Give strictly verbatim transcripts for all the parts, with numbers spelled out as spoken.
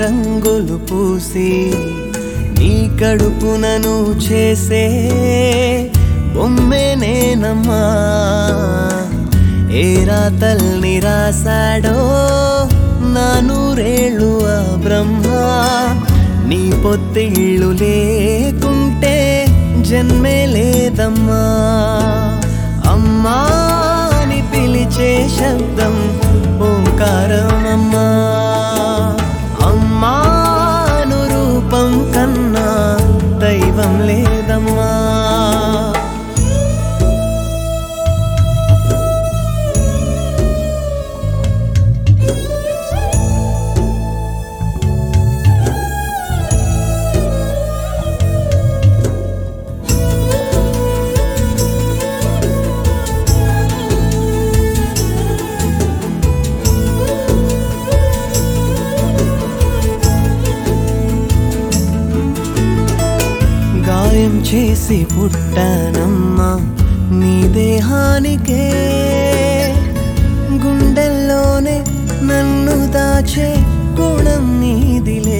రంగులు పూసి నీ కడుపునను చేసే బొమ్మే నేనమ్మా. ఏ రాతల్ని రాసాడో నా నూరేళ్ళు ఆ బ్రహ్మ. నీ పొత్తిళ్ళు లేకుంటే జన్మే లేదమ్మా. అమ్మా అని పిలిచే శబ్దం ఓంకారమమ్మా. అమ్మాను రూపం కన్నా దైవం లేదమ్మా. గాయం చేసి పుట్టానమ్మా నీ దేహానికే. గుండెల్లోనే నన్ను దాచే గుణం నీదిలే.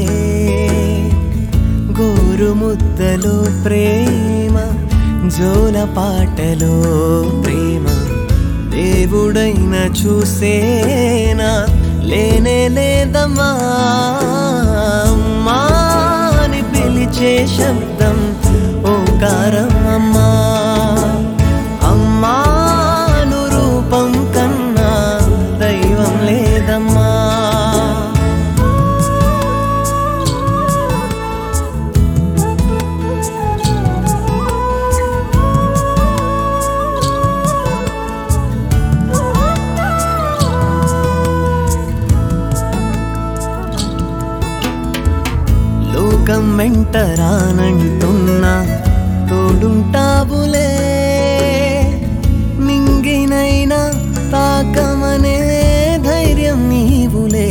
గోరు ముద్దలో ప్రేమ, జోల పాటలో ప్రేమ, దేవుడైన చూసేనా లేనే లేదమ్మా. అమ్మా అని పిలిచే శబ్దం ఓంకారమమ్మా. అమ్మాను రూపం కన్నా దైవం లేదమ్మా. లోకం వెంట రానంటున్నా తోడుంటావులే. మింగినైనా తాకమనే ధైర్యం నీవులే.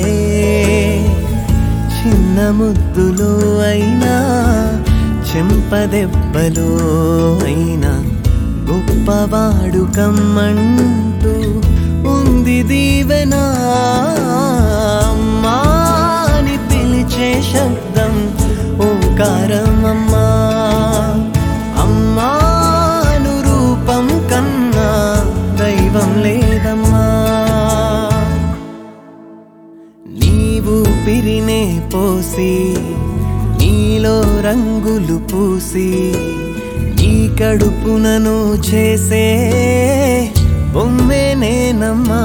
చిన్న ముద్దులో అయినా చెంపదెబ్బలో అయినా గొప్పవాడు కమ్మంటూ ఉంది దీవెనా. అమ్మా అని పిలిచే శబ్దం ఓంకారమమ్మా. అమ్మాను రూపం కన్నా దైవం లేదమ్మా. నీవు పిరినే పోసి నీలో రంగులు పూసి నీ కడుపునను చేసే బొమ్మే నేనమ్మా.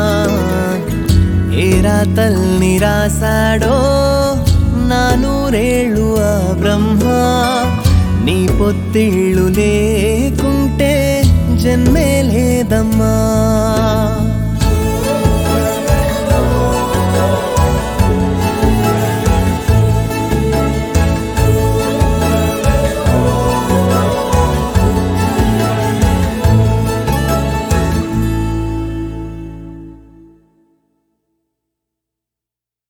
ఏ రాతల్ని రాసాడో నా నూరేళ్ళు ఆ బ్రహ్మ. నీ పొత్తిళ్ళు లేకుంటే జన్మే లేదమ్మా.